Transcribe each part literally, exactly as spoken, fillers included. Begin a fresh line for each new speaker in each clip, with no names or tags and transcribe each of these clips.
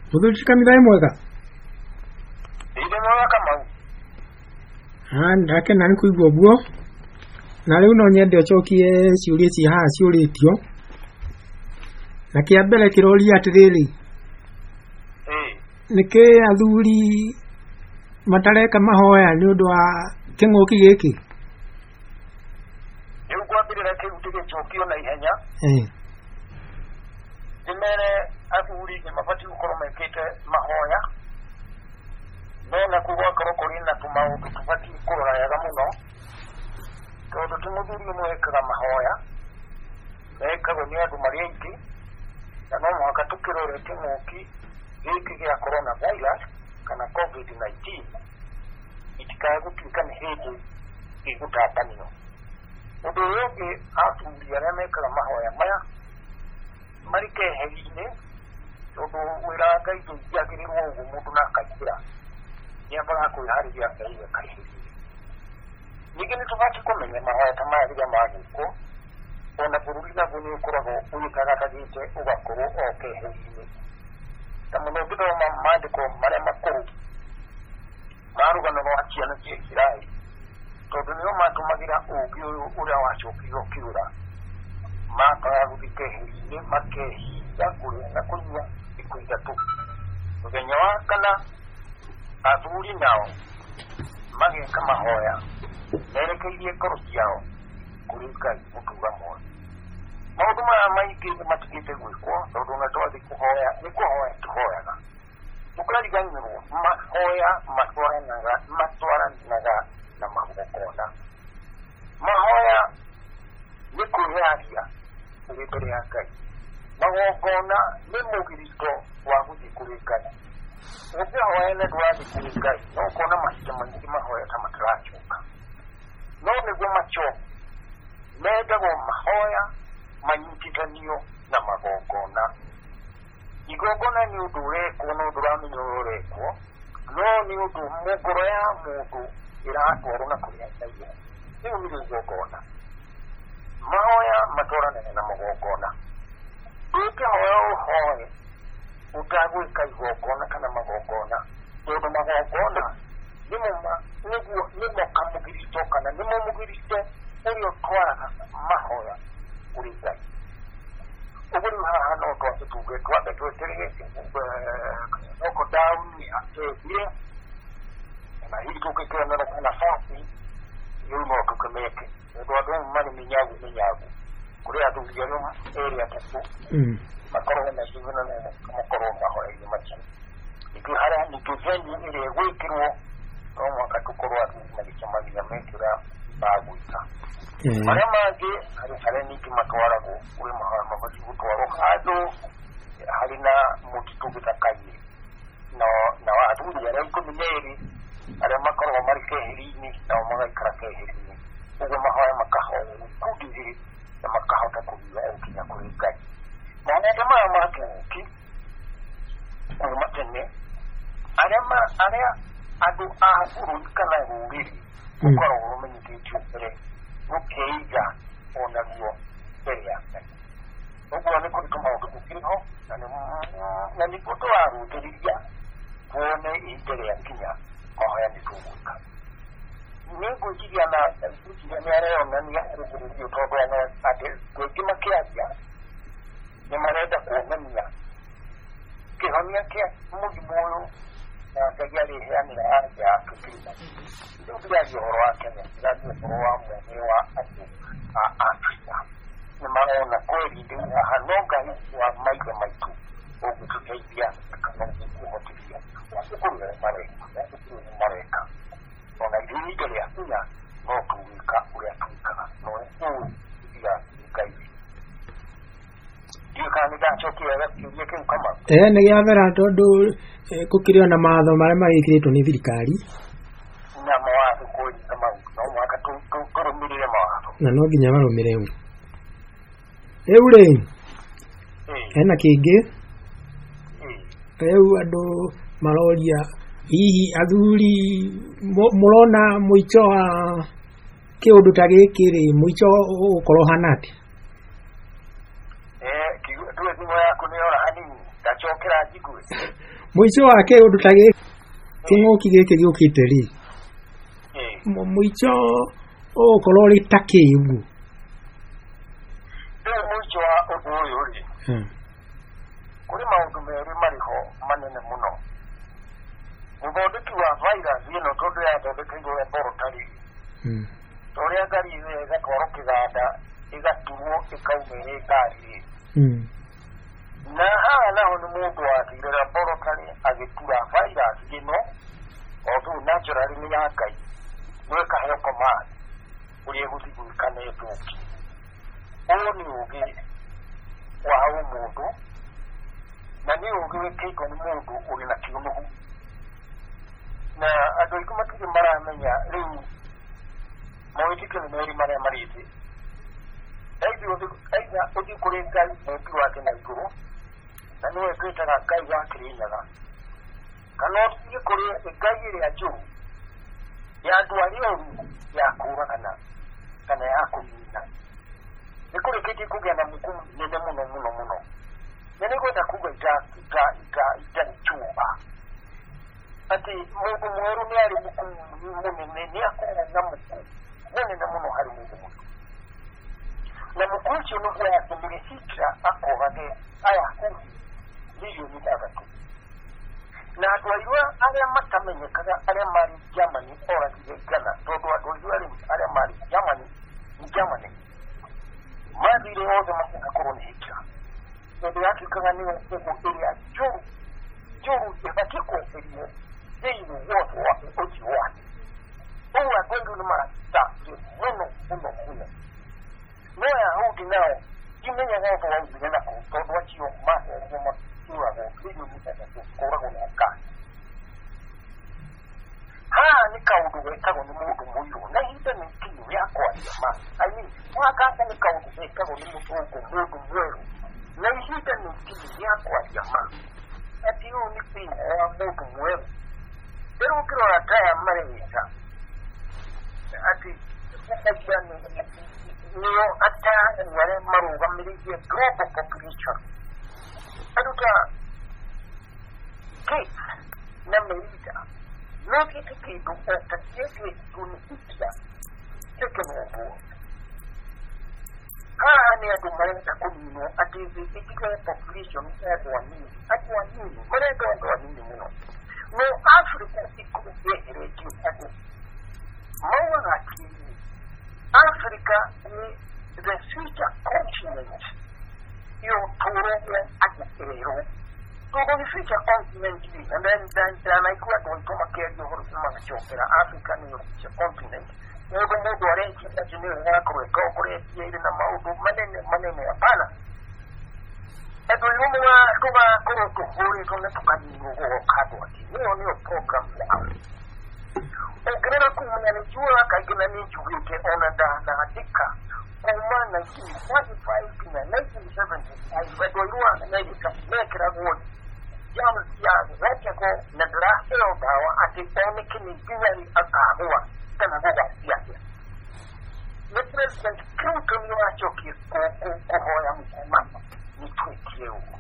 Muthuri kanitha mwega.
Inde mwega kama.
Ah, ndake nani kuigwa buo. Na riu no nyende ochokie ciuria ci ha ciuritio. Na kia mbere kiroria atiriri.
Eh.
Niki athuri matareka mahoya ni undu wa kinguki giki.
Riu kwambirira kiu tigicokio na ihenya.
Eh.
Dimere athuri ni mabati gukorwo mekite mahoya. Nona kuwa korokori na tumautu tubati kurora yaga muno. Tondu tumuthuri umwe ekaga mahoya. Ekagwo ni andu mari aingi. Na no muhaka tukirore kinguki giki gia coronavirus kana covid nineteen itikae gutuika ni hindi igutabanio. Undu uyu ungi athuri aria mekaga mahoya maya mari keheri-ini tondu wira Ngai ndũngĩagĩrĩrwo ũguo mũndũ na akaingĩra nĩambaga kwĩharĩria Ngai we kaiheri-ini. Ningĩ nĩtũbatiĩ kũmenya mahoya ta maya rĩrĩa magĩkwo ona bũrũri naguo nĩũkoragwo ũgĩtagatagĩte ũgakorwo o keheri-ini. Ta mũno ũngĩthoma maandĩko marĩa makũrũ ma rũgano rwa ciana cia Isiraeli tondu nĩo matũmagĩra ũũgĩ ũyũ ũrĩa wacokire ũkĩũra makaga gũthiĩ keheri-ini makehinga kũrĩa na kũnyua thikũ ithatũ. Mũthenya wa kana athuri nao mageka mahoya merekeirie ngoro ciao kũrĩ Ngai mũtura mwe. Maũndũ maya maingĩ nĩmatigĩte gwĩkwo tondũ ona twathiĩ kũhoya nĩ kũhoya tũhoyaga. Mũkariganĩrwo mahoya matwaranaga matwaranaga na magongona. Mahoya nĩ kwĩyaria kũrĩ mbere ya Ngai. Magongona nĩ mũgirito wa gũthiĩ kũrĩ Ngai. Ũngĩhoya na ndũrathiĩ kũrĩ Ngai no ũkona mahinda maingĩ mahoya ta mataracoka. No nĩguo macoke mendagwo mahoya manyitithanio na magongona. Igongona nĩ ũndũ ũrekwo no ndũramenya ũrĩa ũrekwo no nĩ ũndũ ngoro ya mũndũ ĩratwarwo na kũrĩa Ngai arĩ. Rĩu nĩrĩo igongona. Mahoya matwaranaga na magongona. Ũngĩhoya ũhoe ũtagwĩka igongona kana magongona tondũ magongona nĩmo nĩguo nĩmo kamũgirito kana nĩmo mũgirito ũrĩa ũtwaraga mahoya kũrĩ Ngai. Ũguo rĩu haha no twambe tuge twambe tweterere lockdown yambĩrĩrie kana hihi tũngĩkĩonera nafasi rĩu no tũkĩmĩke tondũ andũ amwe marĩ mĩnyagu mĩnyagu kũrĩ athuri arĩa erĩ atatũ makoragwo na ithuna na makorwo mahoya-inĩ macio. Ningĩ harĩa ningĩ venue ĩrĩa ĩgwĩkĩrwo no mũhaka tũkorwo athuri magĩcemania mekĩra magwĩka. Marĩa mangĩ harĩ harĩa ningĩ matwaragwo kũrĩ mahoya mabatiĩ gũtwarwo handũ harĩ na mũtitũ gĩthaka-inĩ nao athuri arĩa ikũmi na erĩ arĩa makoragwo marĩ keheri-inĩ nao magaikara keheri-inĩ. Ũguo mahoya makahoywo ikundi igĩrĩ na makahota kũthiĩ gũkinya kũrĩ Ngai. Mahoya maya ma kĩng'ũki kuuma tene arĩa andũ a bũrũri kana rũrĩrĩ rũkoragwo rũmenyithĩtio mbere rũkeiga onaguo mbere ya Ngai. Ũguo nĩ kũrĩ tũmaũndũ tũkĩrĩ ho na nĩguo tũrarũthĩrĩria tuone ihinda rĩakinya mahoya nĩ tũgwĩka. Nĩ ngwĩciria na ngwĩciria nĩ areyonania rũthĩrĩrio tondũ andũ aingĩ makĩaria nĩ marenda kuonania kĩhonia kĩa mũrimũ ũyũ na Ngai arĩheanĩra anja ya tũkĩrĩma. Rĩu ndĩraria ũhoro wa Kenya, ndĩraria ũhoro wa mwene wa andũ a Afrika. Nĩ marona kweri rĩu haha no Ngai wa maithe maitũ ũngĩtũteithia kana ũngĩkũhotithia. Cukuru nĩ mareka, cukuru nĩ mareka. Ona ihinda rĩakinya no tũgwĩka ũrĩa twĩkaga no ũũ tiga Ngai. Ndiũ kana nĩndacokire wega kĩũria kĩu kama.
Eh, nĩ gĩathera tondũ gũkĩrĩ ona maatho marĩa magĩkĩrĩtwo nĩ thirikari.
Na mawatho kweri kama no mwaka tũrũmĩrĩre mawatho. Na
no nginya marũmĩre ũũ. Rĩu rĩ hena kĩngĩ rĩu andũ maroria hihi athuri mũrona mũico wa kĩũndũ ta gĩkĩ rĩ mũico ũgũkorwo hana atĩa?
Eh, tuwe thimũ yaku nĩyora hanini ndacokera njigwe
muico wake undu ta giki kinguki giki giukite ri muico ukorwo ri ta kiugu
ndio muico wa undu uyu ri kuri maundu meri mariho manene muno muthondeki wa virus ino tondu yathondekirwo laboratory toria ngari ĩyo ĩgatwarwo kĩganda ĩgaturwo ĩkaumĩra ngari na haha naho nĩ mũndũ wathire laboratory agĩtura virus ĩno tondũ naturally nĩ ya Ngai no ĩkaheo command ũrĩa ĩgũthiĩ gwĩkana ĩthũki ũyũ nĩ ũgĩ wa hau mũndũ na nĩ ũgĩ wĩkĩtwo nĩ mũndũ ũrĩ na kĩũnũhu na andũ aingĩ matirĩ maramenya rĩu mawĩtĩkio nĩ merĩ marĩa marĩte aitha ũthiĩ kũrĩ Ngai mũmbi wake na igũrũ na nĩwe twĩtaga Ngai wa Kĩrĩnyaga kana ũthiĩ kũrĩ Ngai ĩrĩa njũru ya andũ arĩa ũru ya kũũragana kana ya kũnina nĩ kũrĩkĩtie kũgĩa na mũkumu nene mũno mũno mũno na nĩgwenda kuga itanichumba ati mundu mweru nĩ arĩ mũkumu mũnene nĩ akoragwo na mũkumu mũnene mũno harĩ mũndũ mũndũ na mũkumu ũcio nĩguo yatũmire Hitler akorage Ayahudi milioni ithathatũ na andũ airũ arĩa matamenyekaga arĩa marĩ Germany oragire igana tondũ andũ airũ arĩa marĩ Germany ni Germany mathire othe makakorwo nĩ Hitler tondũ yatuĩkaga nĩyo ĩgũ ĩrĩa njũru njũru ĩbatiĩ kweherio thĩinĩ wothe wa ũthii wake ũguo andũ airũ nĩ maratatie mũno mũno mũno no Ayahudi nao timenyaga ũndũ waumire na kũu tondũ acio maherwo maturagwo milioni ithathatũ kũũragwo na Ngai haha nĩ kaũndũ gekagwo nĩ mũndũ mũirũ na ihinda nĩ ikinyu rĩa kwaria ma I mean mwakaka nĩ kaũndũ gekagwo nĩ mũthũngũ mũndũ mwerũ na ihinda nĩ ikinyu rĩa kwaria ma ati ũyũ nĩ thĩna wa mũndũ mwerũ rĩu ũkĩrora taya marewĩta ati ũkagia nĩo ataarani arĩa marũgamĩrĩire global population andũ ta Gates na Melinda no gĩkĩ kĩndũ o ta kĩgĩtwo nĩ Hitler kĩkĩnũmbwo haha nĩ andũ marenda kũninwo atĩ thĩ ĩtigare population ya andũ anini andũ anini marenda andũ anini mũno no Africa ikũrũ yeheretio andũ maugaga atĩrĩrĩ Africa ni the future continent yotũũragia andũ erũ tondũ nĩ future continent and then then ndanaigua andũ aitũ makĩaria ũhoro ũcio magacokera Africa nĩyo future continent mũndũ mũndũ arekia atĩ nĩyo ĩgakorwo ĩtongoretie ĩrĩ na maũndũ manene manene hapana andũ airũ tũgakorwo tũhũrĩtwo na tũkaninwo gũgoka andũ angĩ nĩyo nĩyo program yao ũngĩrora kumana nĩnjuaga kaingĩ na nĩnjugĩte ona ndanaandĩka kuma nineteen forty-five nginya nineteen seventy-five andũ airũ a America mekĩragwo jamu ya wekagwo na ndĩraheo ndawa atĩ oneke nĩ nginyari akagũa kana gũgaciake nĩ President Clinton nĩwacokire kũhoya mũkumano nĩ twĩkire ũguo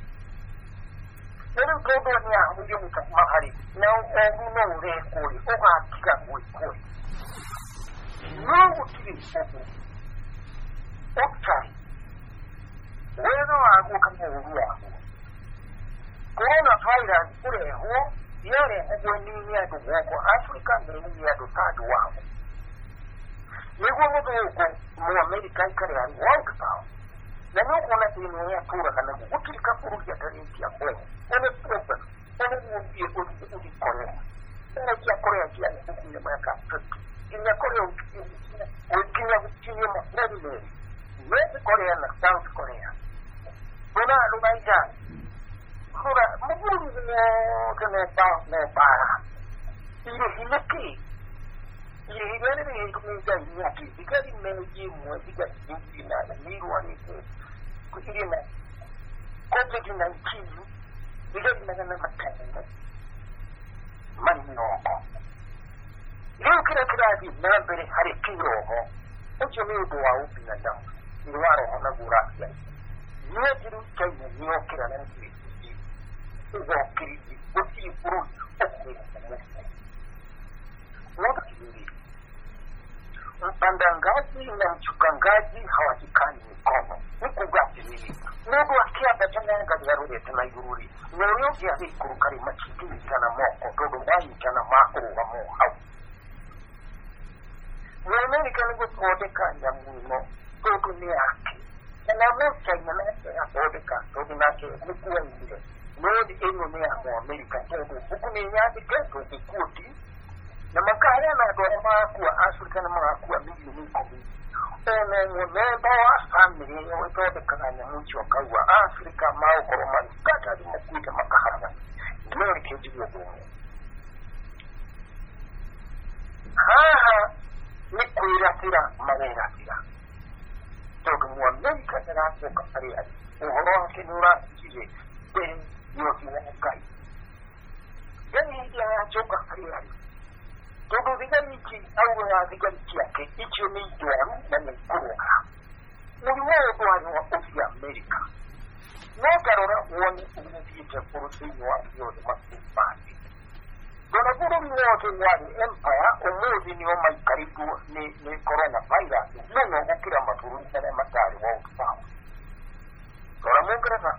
rĩu tondũ nĩ ahũire mũkamano harĩ na ũgu no ũrekwo rĩ ũgatiga gwĩkwo no gũtirĩ ũguo ũtarĩ wega waguo kana ũru waguo corona virus ũrehwo yarehagwo nĩ andũ gũkũ Africa na nĩ andũ ta andũ wao nĩguo mũthũngũ mũamerika aikare arĩ world power na nĩ ũkuona thĩinĩ ũrĩa atũũraga naguo gũtirĩ kabũrũri atarĩkia kwega one problem one mũthiĩ ũthiĩ Korea ũraikia Korea kia nĩkukuire mĩaka fifty nginya Korea nginya gũkinyie mabũrũri merĩ North Korea na South Korea bona andũ maita kura mũbũrũri wothe no bara irĩhi nĩ kĩĩ irĩhi rĩrĩ rĩgĩtũmĩte iria atĩ thigari megiĩ imwe thigari nyingĩ na nĩirwarĩte irĩ na covid nineteen thigari magana matano marĩ mĩrongo rĩu kĩrĩa kĩrathiĩ na mbere harĩ kĩroho ũcio nĩ ũndũ wa ũbinadamu nĩ wa roho naguo ũracia nĩwe njiru China nĩyokĩra na nĩkĩrĩkĩtie ukiridi usi furu okwe Mwaka kibiri mpandangaji na mchukangaji hawashikani mikono nikugati nini Mungu akia bachanga katika rudi tena yururi Nero ya hikuru kari machikini kana moko Todo wani kana makuru wa mohau Mwemeni kanigo kodeka ya mwino Todo ni aki Kana mocha inanake ya kodeka Todo nake mkuwa ile Mwedi eno ni ya Amerika Todo huku ni nyadi keto kikuti na makaya na doa makuwa Afrika na makuwa milioni kumi Ene mwemba wa family ya wetote kananya mchi wakawa Afrika mao koromani kata di makuita makahara Mwere kejibu ya dumu Haa ni kuiratira maweratira Todo Amerika na rapo kapari ali Uhoro wake nura jile Deni yoki wakai Yani hidi ya choka kapari ali Todo vigalichi au ya vigalichi yake ichi ni duaru na mikuruka. Uliweo duaru wa ofia Amerika. Notarora uwani uliviita furusinyo wa yote masipati. Dona guru mwote wani empire umuzi ni oma karibu ni, ni coronavirus. Muno ukira maturuni na matari wa utupawa. Dona mungreza.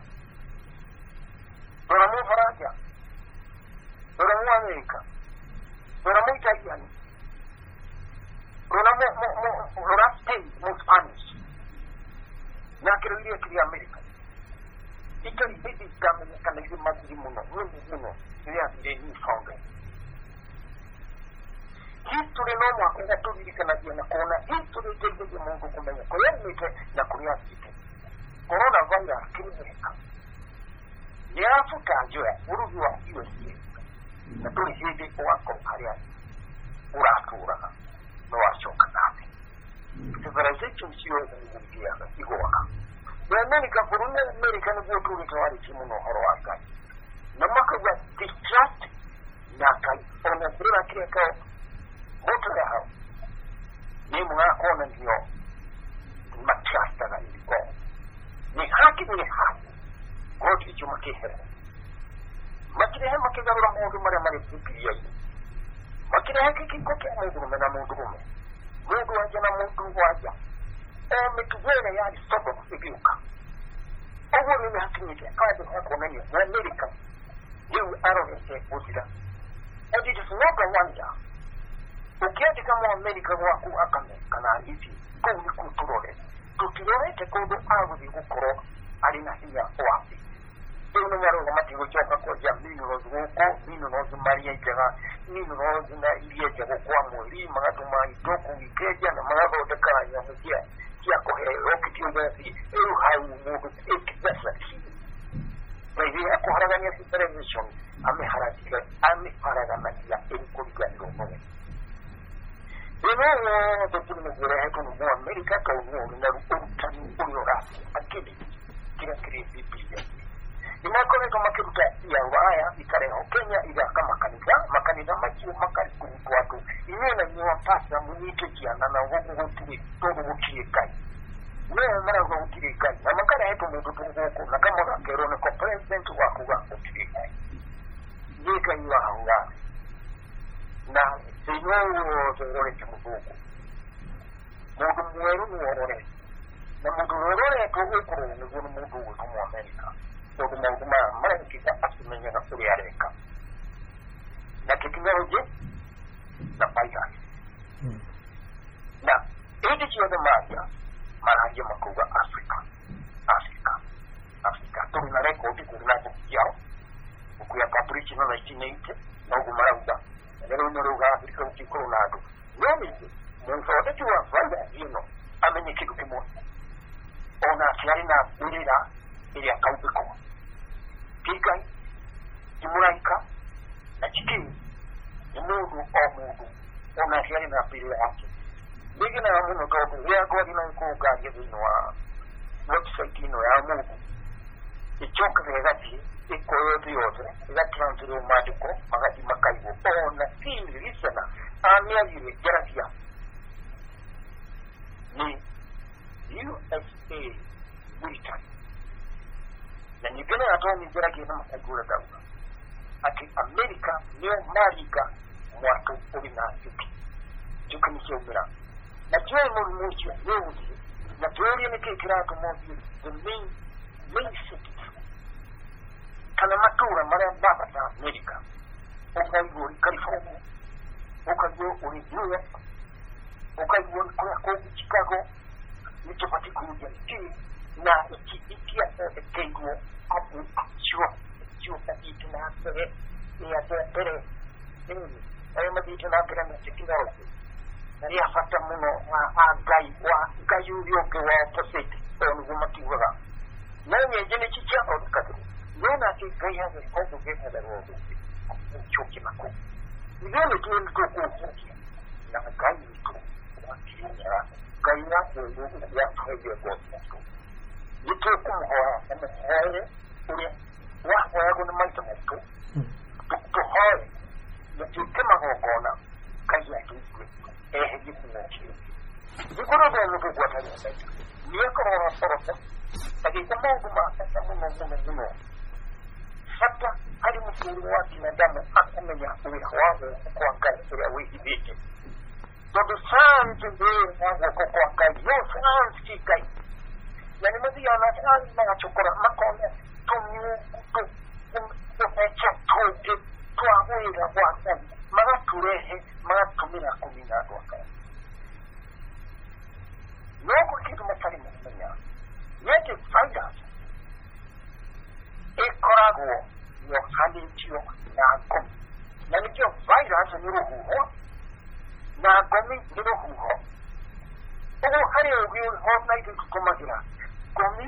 Dona mu Faraja. Dona mu Amerika. Dona mu Italiano. Dona mu mu mu Dona Spain mu Spanish. Na kirudia kiri Amerika. Italy bibi kama ni kana hizi mazuri muno. Muno muno. Ile ndio ni songa. History no mwa kwa tuli kana dia na kona history tege Mungu kumenya. Kwa hiyo nite na kuria sike. Corona virus kimeka. Ya fuka joya urugi wa hiyo hiyo. Na tuli hivi wako haria. Uratura no washoka nami. Civilization sio ndio iko waka. Na Amerika furunga Amerika ni botu ni tawari timu no horo waka. Na maka wa distract na kai ona sura kile kwa moto ya hao. Ni mwa kona ndio. Machasta na iko. Ni haki ni haki. Goti chuma kihera. Makire hema kizarura mundu mara mara kupiya. Makire haki kiko kwa mundu mena mundu mume. Mundu waje na mundu waje. Eh mekizene ya soko kufiuka. Ogo ni haki ni kazi hako nani na Amerika. You arrogant bozira. And it is not a wonder. Ukiati kama Amerika wako akame kana hivi kwa kuturore. Tutirore te kodo agu kukoro alina hiya wapi. Uno maro mati gochoka kwa jamii rozoko, mino rozo Maria ikaga, mino rozo na iye jago kwa mwili, magatu maitoku ikeja na magato dekara ya msia. Kia kohe rokiti ugazi, elu hau mungu ekipesa ki. Kwa hiyo yako haragania si television, ame haragania, ame haragania elu koliga ndogo. Eno dotu nimezere heko numu Amerika kwa umu na utani uliorasi, akili, kila kiri biblia. Inakone kama kiruta ya waya ikareho Kenya ila kama kanisa makanisa machiu makari kurutu watu inena niwa pasa munike kiana na wogu wotiri todo wukie kai nena mara wogu wotiri kai na makara heto mungu tunguku na kama wakerone kwa president waku wako wotiri kai nika iwa hanga na senyo zerore kimuzuku mungu mweru mwerore na mungu mwerore tuwe kuru nigunu mungu wutumu Amerika Todo mundo ma mara kita asumenya na kuriareka. Na teknoloji na paisa. Hmm. Na hili chio de magia maraje makuga Afrika. Afrika. Afrika. Todo na rekodi kuna kukiao. Ukuya kaprichi na ishineite na ugumarauda. Nero nero Afrika ukiko nado. Nani mungu wote wa fanya hino amenye kitu kimoja. Ona kiari na ulira ili akaubiko. Kikai, kimuraika, na chikini, ni mundu o mundu, ona hiari na pili yake. Bigi na ya mundu toku, ya kwa dina yuko ugaje vino wa website ino ya mundu. Ichoka vile gati, iko yote yote, gati na mtiri umadiko, magati makaibu. Ona sili lisana, amia yule, jaratia. Ni U S A military. Na nipene atoa nijera kina makagula dawa. niyo marika mwatu uri na juki juki ni kiumira na kiwe muri mucho yewe na teoria ni kikira to mo the main main cities kana matura mara baba ta America ukaigwa uri California ukaigwa uri New York ukaigwa uri Chicago ni tofauti kuja chini na iki iki ya tengo abu chuo chuo kitu na pere ni ya pere ni ayo mabiti na pere na chikinga roho na ya fata muno a gai wa gayu yoke wa opposite on gumatiwa na ni jene chicha on katu nona ki gai ha ko ko ke da roho choki mako ni ni tu ko ko na gai ko wa kinya gai na ko ya faje ko yake kuma hawa amma hawa uri wa hawa gona mai ta mutu to hawa da ke kuma gona kai ya ki eh ji kuma ci ji ko da mu ko ta ne ni ko ora sorota ake kuma kuma ta mun mun mun mun hatta hadi mu wa ki na damu akuma ya uri hawa ko kan uri wi ibeke to the sound to be wa ko ko kan yo sound ki kai yani mzi yanataka na chokora makone tumyu tu tumecha tote tuahwira kwa mara turehe mara tumira kumina doka loko kitu matari mnya yake faida ekorago yo hali tio na kom na nikio faida hata niruhu ho na gomi niruhu ho ogo hali ogo ho na itu kumagira komi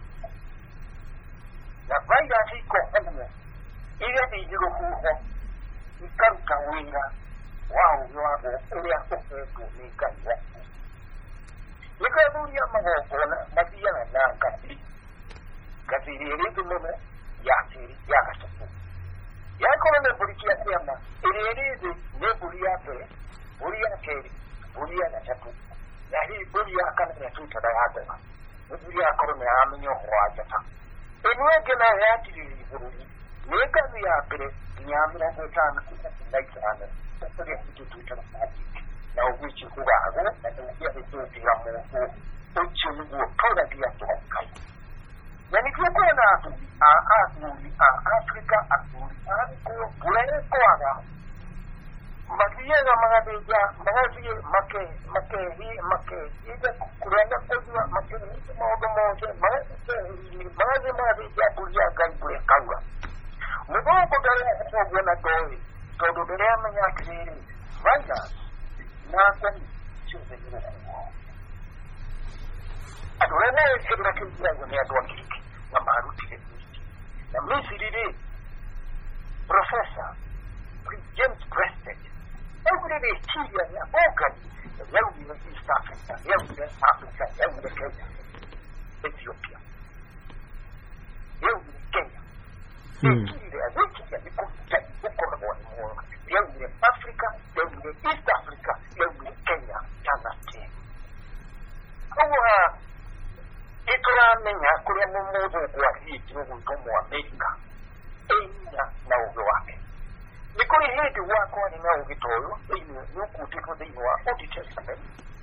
na vaida siko hana ile bijiro huho ikanka wira wao wao ile akofu ni kanwa nikabu ya magona madia na naka kadiri ile tumeona ya tiri ya kasafu ya kono burikia sema ile ile ne buria pe buria keri buria na chatu ya hii buria kana ya tuta da hapa buria korone amenyo hwajata enwe gena ya tiri bururi neka ya pere nyamira ko tana like ana sasa kitu tuta na uwichi kuga hago na ndio hicho kila mmoja uchi mungu toda dia tokai yani kwa na a a a Afrika asuri ko bulere ko aga magia na magadia magadia make make hi make ida kurenda kwa make ni modo moja magadia magadia magadia bulia gambule kanga mbo ko dare ko bona doi to do dare manya kiri vaya na kan chuze ni adore na kibra kibra ni adwa kiki na maruti na misiri professor James Preston every day Syria ya okan yau ni East Africa yau ni Africa yau ni Kenya Ethiopia yau ni Kenya Syria which is the concept of what yau ni Africa yau ni East Africa yau ni Kenya Tanzania kwa itola menya kule mmoja kwa hii kidogo kama Amerika enya na ugo wake nikuri hedi wako ni na ugitoyo ino nuku tiko de wa auditor sabe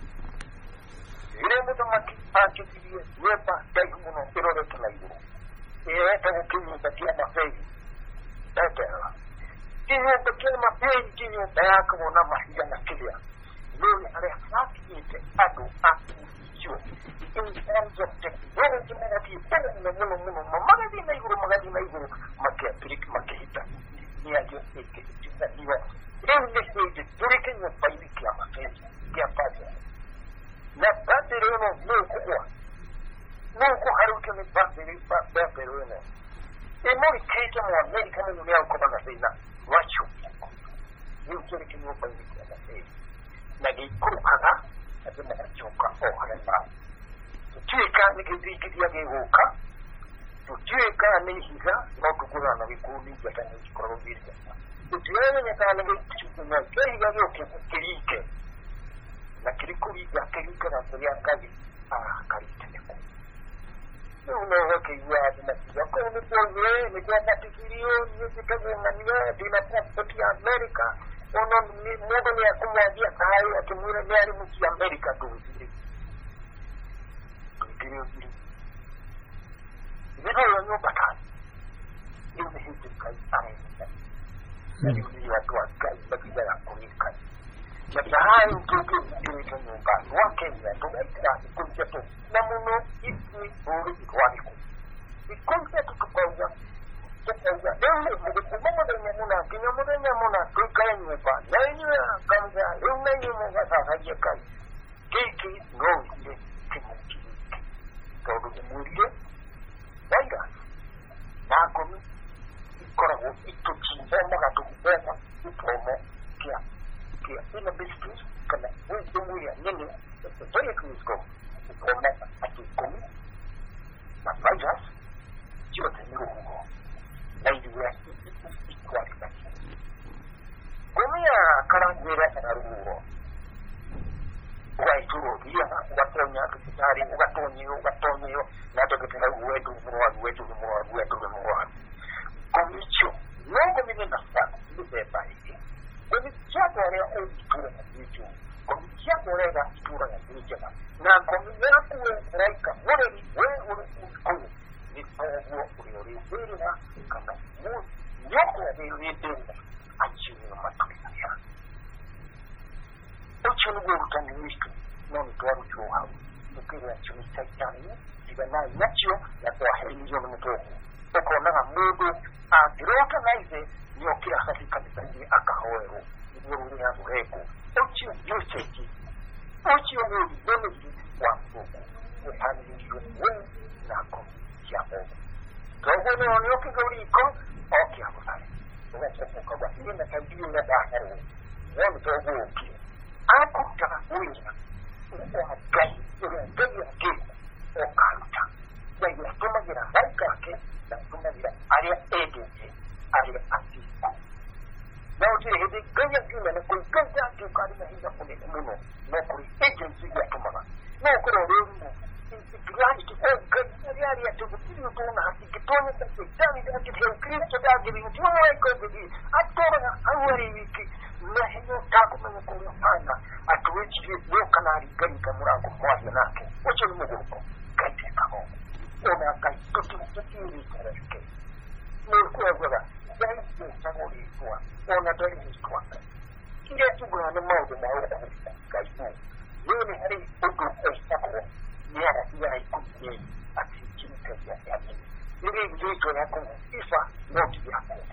ile mtu maki achi kile yepa dai muno irode tulaido e ta ukini batia mafei tata kinyo batia mafei kinyo bayako na mahija na kilia ndio ale haki yake ado aku hiyo in terms of technology magadi pele na muno muno magadi na iguru magadi na iguru makia pilik makihita ni aje eke hiyo ndio message turike ni faili kia mapenzi kia paja na basi leo no kubwa no ko haruke ni basi ni basi leo no e mori kike mu America ni ni au kama sina wacho ni turike ni faili kia mapenzi na ni kurukaga azima choka o hana tuika ni kiziki ya gehuka tuika ni higa na kukura na vikundi vya tani korobiri tuone ni kana ni kitu na kile gavyo kirike na kirikuri ya kirika na ya kazi ah karite Uno che io di mattina come poi mi guarda figlio io che avevo una mia di una parte di America o non mi muovo ne come via sai che mi ne mu di America dove si quindi io io non basta io mi sento che sai io mi vado a casa ma che era con il cane ma sai un po' che che non va non che mi ha detto che concetto namuno itu ori ikwaniku ikoncept kukoza kukoza ele mukuma de nyamuna kinyamu de nyamuna kikanye ba nanye kamza ele nyamuna sasa yekai kiki no ile kimuki todo murie venga na komi ikora o itu chinza maka tukubema ipomo kia kia ina business kana wewe muria nini very close come aqui como mas vai já tio tem no rumo aí do é qualidade como é carangueira na rumo vai tudo dia vai tonha que tari vai tonho vai tonho nada que tem o edo no o edo no o edo no como isso não como nem nada do é pai como já agora é o tudo isso como já agora é tudo isso na comunidad hebraica muere huevo con el pueblo priorizará cada uno yo de líder a chino maturidad ocho luego también visto no me claro yo hago lo que la chino está ya y de nada nacho la toa yo no me quedo o con nada mudo a droga naide yo quiero hacer cantidad acá juego y yo voy a ruego ocho yo sé que ocho luego yo Quando o família é na condição. Então, não é o que eu digo, o que eu faço. Não é só que eu vou fazer, mas eu digo na barra. Não é o que eu vou fazer. A conta da coisa, o gai, o gai aqui, o canta. E aí, a turma vira vai aqui, a turma vira área edente, área assistente. Não, se ele ganha de uma, não foi ganhar de um cara na renda política, não, não foi edente de a turma. No creo que grande que é grande área de tudo do na que todo esse sistema de que o Cristo da igreja não é coisa de a toda a área que não é não tá como no corona a tua de do canal gari camura com pode na que o que no grupo cai tá bom ou na cai tudo tudo isso que no coisa já isso sabori sua ou na dor de sua que é tudo na mão do mal da cai tudo Yoni hari ugu estakro niara niara ikuti ati chimka ya yami. Niri njuito ya kumu ifa noti ya kumu.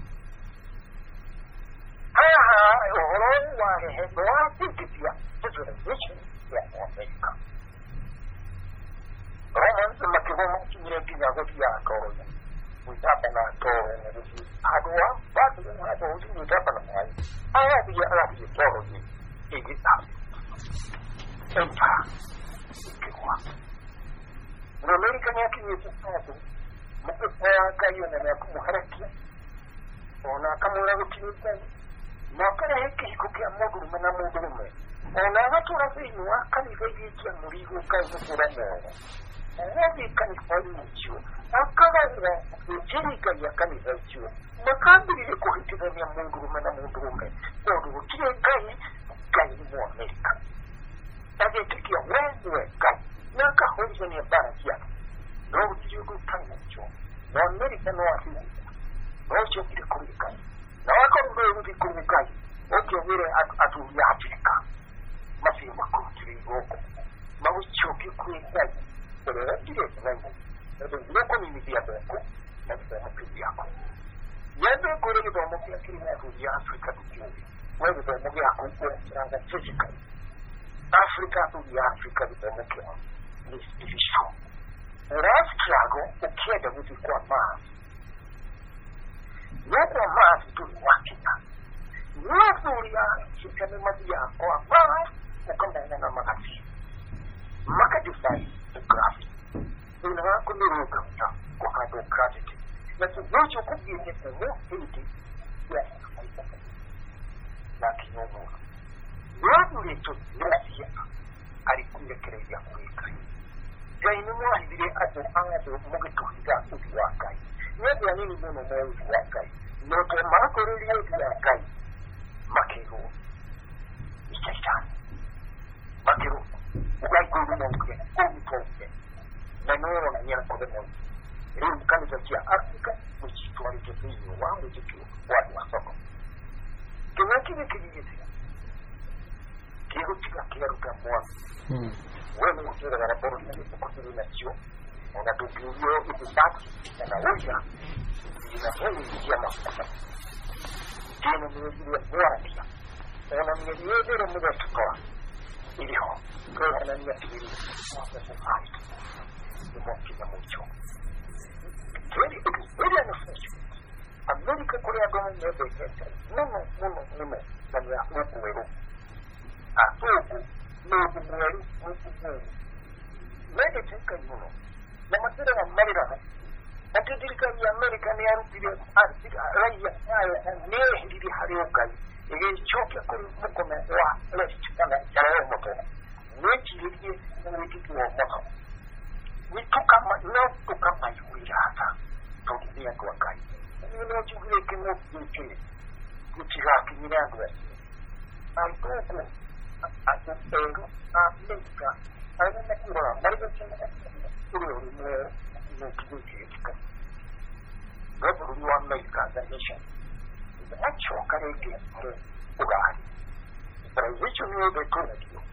Haya haya uhoro wa hehe noa tikipia tuzure nichi ya Amerika. Romans makihomo kimire kinya goti ya koroya. Uitapa na toro na rufi. Adua, batu ya hado uti uitapa na mwai. Aya biya ala biya toro yi. Igi afi. Entra que qua no America ne aqui é stato mas é caiu na como haraki ona kamura utilizza ma kana heke kuki amodu mana modu me ona watu rafiki wa kali vegi kia murigo kai kukura mo Wabi kani fali chiwo akabazira ujirika ya kani chiwo makambiri ko hitira ya mungu mana modu me odu kire kai kai mo America Ade tukia wewe kai naka hoje ni bara kia no tijugo kana cho no America no afili no cho kile kulikai na wako mbele ndi kulikai oke vile atu ya Afrika mafi makutiri goko mawicho kikulikai pero kile nangu ndio ndiko ni ndia boko na kwa mapili yako yende kule ni bomo kia kile ya Afrika tukiwe wewe bomo yako kwa na physical Africa to the Africa di Pomokio ni division. Rastrago o chiede di qua ma. Non qua ma tu wakita. Non furia ci chiama Madia qua ma o come na magazine. Maka di sai o grafi. Una con il roca qua a do credit. Ma tu non ci occupi di questo no finiti. Yes, la che non Watu leto nasi alikuja kirejea kuika. Jaini mwa hivile ato anga no no ya kai no to marco ri ya kai makero ichita makero ukai ko no ke ko ko na no na ya ko no ri kan ta ci Africa mu ci to ri ke yi wa mu ci to wa wa soko ke na ki ke di ci ke ko ci ka ke ru ka mo mm bueno mo ci da rapporto di coordinazione una biblioteca di dati nella voce di una serie di chiamate tiene una mia guardia una mia vedere un modo scuola e dico che è la mia figlia ma per fare di molti da molto vedi vedi hanno fatto America Corea come ne vede non non non non la mia uomo a poco non muoio non muoio vedi che canuno la mattina la marina a che dirca gli americani anzi anzi raya ne di hariokai e che ciò che come wa le città ya moto ne ci di ne di moto we took up my no took up my wirata to di ya kwa kai ni no ci che che no ci che ci ha che ni na due al poco a tutto a America a una cura marina no kidogo Governor of America, the nation, is the actual Canadian Uganda. The transition will be good at you.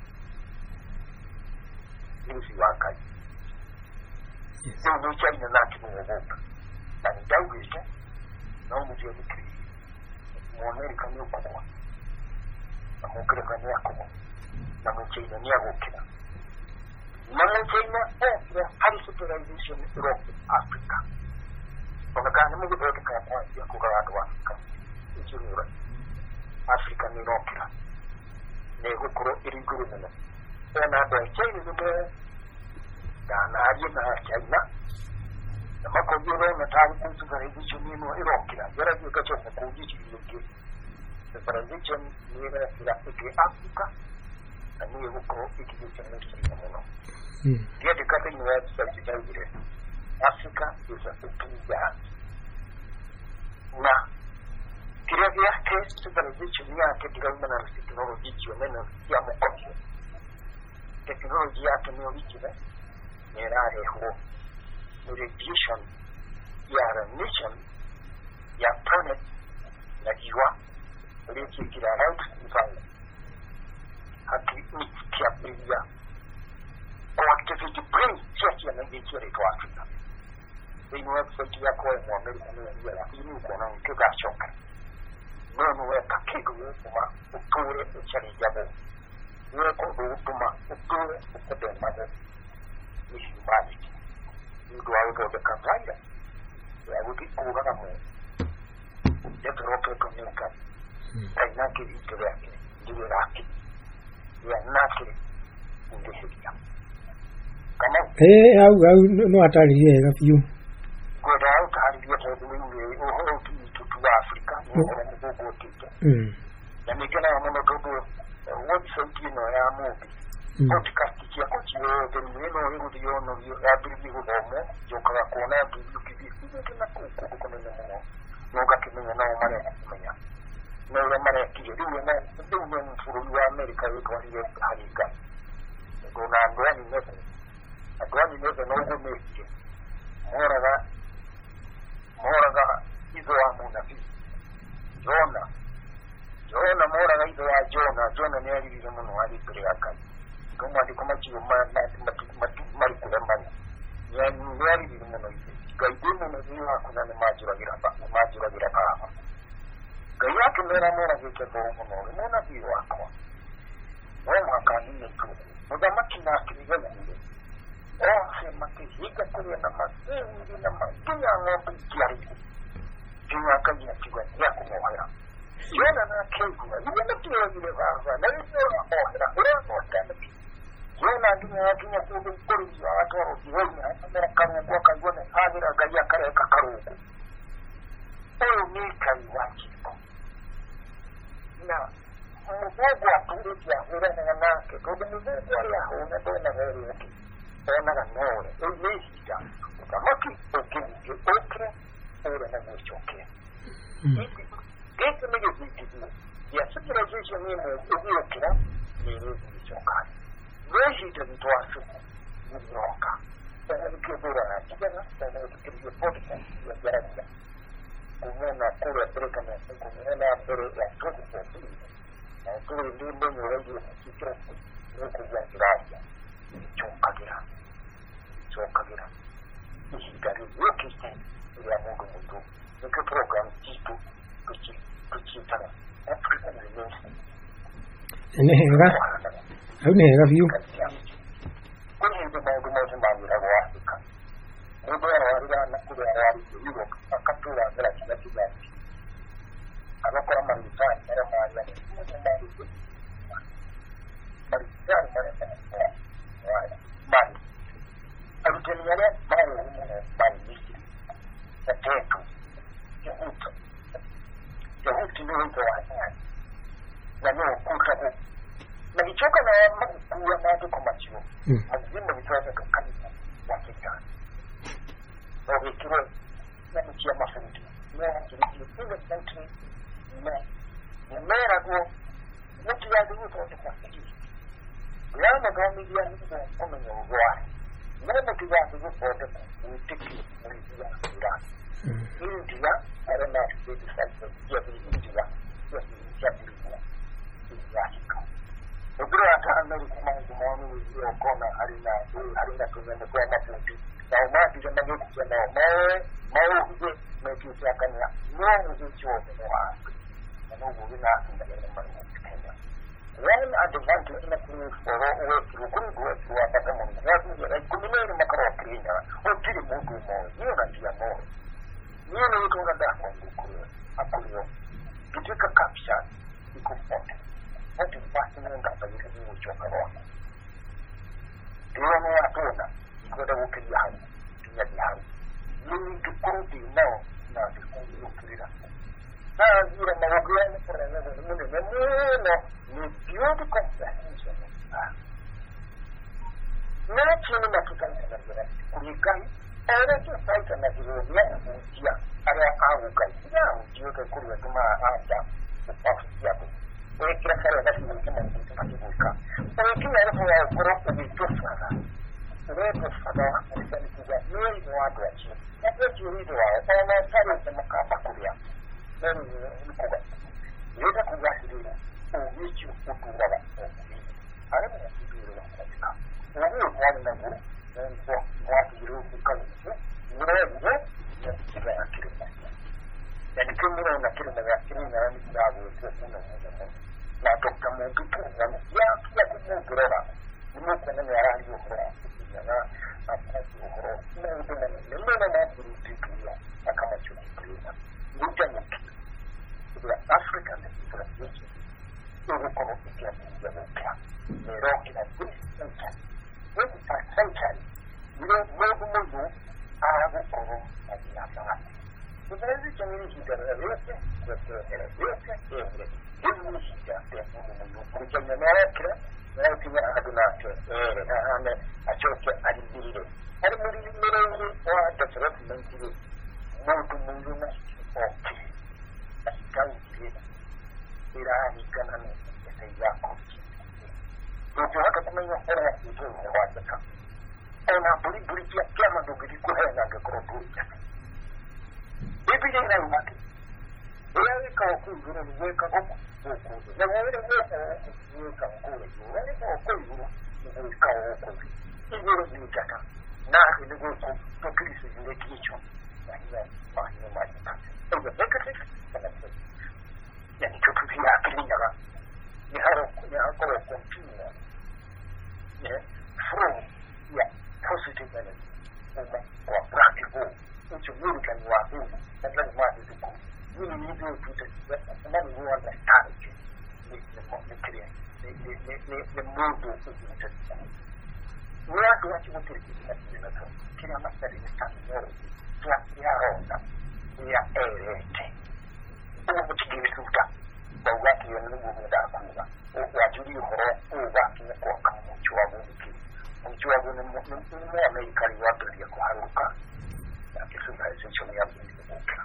This is our kind. No, no, China, not to move up. And that is it. No, we do it. More American, no, come on. I'm going to go near Como. I'm going to China, near Okina. Nella China è la civilization Europe Africa. Una grande musica che ha curato Africa. Il giuro. Africa in Europa. Ne hukuro iri guru ne. Ona da China ne da na yi na China. Da mako jiro na tarihin su ga civilization ne no Europa. Yara ji ga cewa ko ji ji ne. The civilization ne na Africa. Ani hukuro iri guru ne. Dia dekat dengan sejarah dia. Afrika is a open land. Nah, kira-kira ke civilization ni akan dilakukan teknologi mana yang mungkin. Teknologi akan dilakukan. Mereka ada radiation, ya nation, ya planet, na jiwa. Mereka kira right misalnya. Hati ni tiap dia. Activity brain check ya nan yake da Africa sai mu wata ya koyi mu America ne ya ya yi mu kona ke ga shoka no no ya ka ke go kuma utore ko chari jabo ne ko do kuma utore ko da ma da ni shi ba ni ni do ayo da ka fanya ya wuti ko ga mu ya to ko ko ne ka ai na ke yi to ya ni ya ki ya na ke ndi shi
eh au au no atari ye ga fiu
goda au tari ye to du ni o ho ki to to Africa no ko mo go ki to mm ya mi kana mo no go what so ki no ya mo ko ti ka ti ya ko ti yo de ni no ni go yo no yo ya bi ni go mo yo ka ko na bi ki bi ki ki na ko ko ko no no no ga ki no na ma re ma ya no le ma re ki yo du na du no furu ya America yo ko ye harika go na go ni ne Agwani ne da nogo ne ke mora ga mora ga izo wa munafi Jona Jona mora ga izo wa Jona Jona ne ari da mun wali kure akai kuma di kuma ci ma na mati mati mari kula mani ya ne ari da mun wali ga ido mun ne wa kuna ne majura gira ba majura gira ba ga ya ke mera mora ke ke bo mun ne na bi wa ko wa ma ka ni ne ko mo da makina ki ga ne oh sema que higa kule na masindi na madunya ngombe kiari dunya kaji na kiwa ya kumohera yona na kegu yona kiwa yule baba na yona ohera leo tena yona dunya dunya kumbe kuri ya watu wa yona na kama kwa kagone hadira gaja kare kakaruko oyo ni kai wachiko na mmoja atundi ya hura na nake kwa mmoja ya huna dona heri yake ona ga nore e yesita ukamaki okini okre ora na muchoke gete mege zikizu ya civilization ni mu ubiyokira ni muchoka weji tentwasu muroka ukibura na kigana sana ukibura podcast ya jarabia kumuna kura breka na kumuna bere ya todo todo na kuri ndimbo nyoreje kikira nuko byakiraje chokagira chokagira ikigari yokiste ya mungu mungu nika program kitu kuchi kuchi tara African Renaissance
enehenga aunenga view
kuni ndo mungu mmoja mbira wa Afrika mungu ya na kule ya Europe akatura ngala kila kitu abakora maritani era mari ya mungu mari maritani mari mari aliteniyale mari mari misi tetu yahuto yahuto ndio ndio wanyani na ndio kuka na kichoka na kuwa maji kwa macho azimba vitwaza kanisa ya kita na vikiro na mchia mafundi na kile kile country na mera go mtu ya ndio kwa kwa yana kwa media ndio kama ni ugoa na mtu ya ndio kwa kwa utiki mlizia ila India ara na sisi sasa ya India ya India Afrika Ubro hata anali kuma ngumoni hiyo kona harina harina tunaenda kwa mafundi na umati ndio ndio kusema mawe mawe hizo mekiwa kana ndio ndio chote wa na ndio na ndio mambo Kenya when advantage ina kuni foro uwe kuni uwe kwa kama mwanzo ya kumine ni makaro Kenya ukiri mungu mo hiyo na ndio mo hiyo ni kitu ngada kwa kule akulio kitika caption iko pote hadi basi ndio ndapeleka hiyo choka roho ndio ni atona kwa ukija hapo ya hapo ni tukurudi nao na tukurudi na zile mawagiano kwa neno mungu na mungu ni beauty comprehension na chini na tutana na kulikai era tu saita na jirudia njia ara au kai ya njia kwa kulia kama hata kwa hapo kwa kila kile lazima kama mtu akibuka kwa kile alafu ya korofu ni tosana ndio tosana ni kuja ni watu wa chini na kwa jirudia wa na tare kama kapa kulia ndio ni kwa ndio kwa kulia uwichi ukuwa wa ara ni kulia katika ndio kwa nini ndio watu jirudia kama ndio ya kila akili na nikiwa na kile na akili na ni sababu kuna na dokta mungu tu na ya kila kitu kirora ni kwa nini ya hiyo kwa na afasi kwa na ndio na ndio na kurudia kama chuo kilima ndio ni kwa Afrika na kwa nchi ndio kwa kufikia ya mpya ni roki na kusikia ndio sasa ndio mungu mungu arabu kwa ajili Unazi jamii hidara yote kwa era yote yote hivi shida ya Mungu kujanya yake na pia adunake eh na ame achoke alibile hadi muri muri wa development ile Mungu Mungu na okay akanzi ila ni kana ni sasa yako ndio hata kama hiyo era ndio wajaka ona buri buri pia kama ndio kilikuwa na ngakorobu Bibi ina umaki. Wewe kwa kuzuru weka huko huko. Na wewe weka weka kule. Wewe kwa kuzuru weka huko. Hiyo ni kaka. Na ile huko tukilisi zile kicho. Na hiyo mahali maji. Ndio nekati. Yani kitu kia kilinga. Ni haro ni haro continue. Yeah. From yeah positive energy. Kwa practical. Uchumi kan wapi. That's what it is. We need to do this. And we understand it. The the clear. The the the the move to the we are going to want to do that. Kila master is standing there. Class ya ronda. Ya erete. Ubu kuchigiruka. Bawaki ya nungu ndakuba. Wajuri horo ubaki kwa kama mchwa bunki. Mchwa bunki ni Amerika ni watu ya kuharuka. Na kisa hicho ni ya bunki.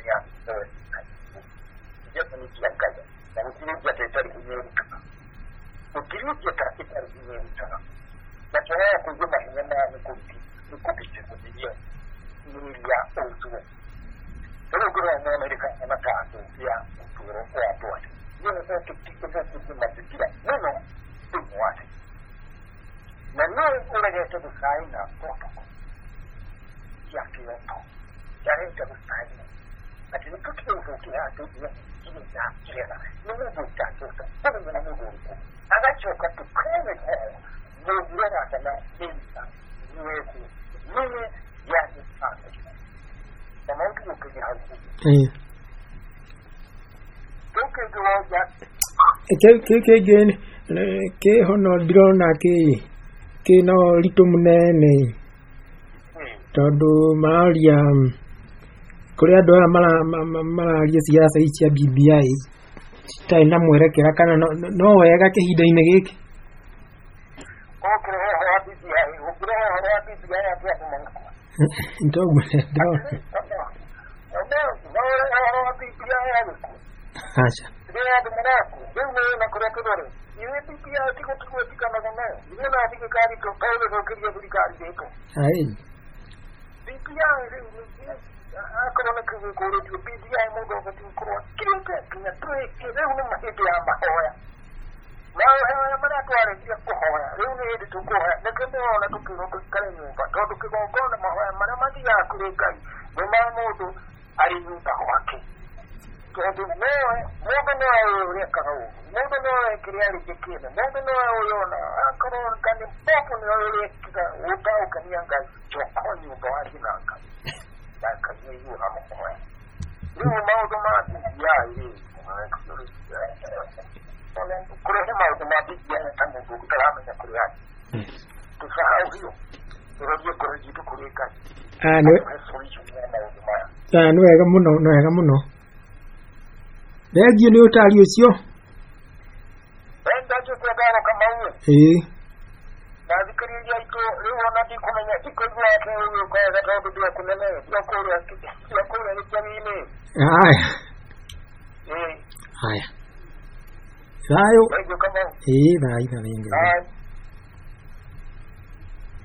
ya eh ya ni kia kaya na ukiri ya tetari kunyeri ukiri ya tetari kunyeri sana na kwa kujua hinyama ni kuti ni kuti kudia ni ya utu pero kwa Amerika na tatu ya uturo kwa toa yeye sasa kitu kitu mazingira neno ni wapi na nini unaleta kusaina protocol ya Kyoto ya leta kusaina lakini tukio hili hatu ya kile cha kile ni mungu tatoka kwa nini na mungu anachoka tukane kwa ndio hata na insa niwetu mimi ya sana kama mtu ukija hapo
eh
tukio kwa
ke ke ke gen ke hono drona ke ke no lito munene tondu maria kuri andu aya mara mararia siasa ici cia B B I citarĩ na mwerekera kana no wega kĩhinda-inĩ gĩkĩ ntoguo ndĩrona aca ai
akorona kugukuru tu B B I mudo ko tu ko kireka kinya tre ke re una mahiti amba hoya na hoya mara tware ya ko hoya re una yedi tu ko hoya na kendo na tu kiro ko kare ni ba to tu ko ko na hoya mara mati ya kureka ni ma mudo ari ni ta hoaki to tu no mudo no re ka ho mudo no kriya ri ke ne mudo no yo na akorona kan ni popo ni re ka uta o kan yanga to ko ni ba ari na ka ka ni yu ha mo ko ni mo ma do ma ya yi ko ne ma do ma bi ya ta mo ko ta ma ya ko ya to sa ha yu ro ye ko ji to ko ka
ah no ah no wega muno no wega muno thengio ni utari ucio
enda tu ko da kama huyo
eh
na zikiriria ito leo na ndi kumenya iko kwa kwa kwa za kwa ndio kunene kwa kwa kwa kwa ni jamii
haya
eh
haya sayo
ndio kama
eh na ina wengi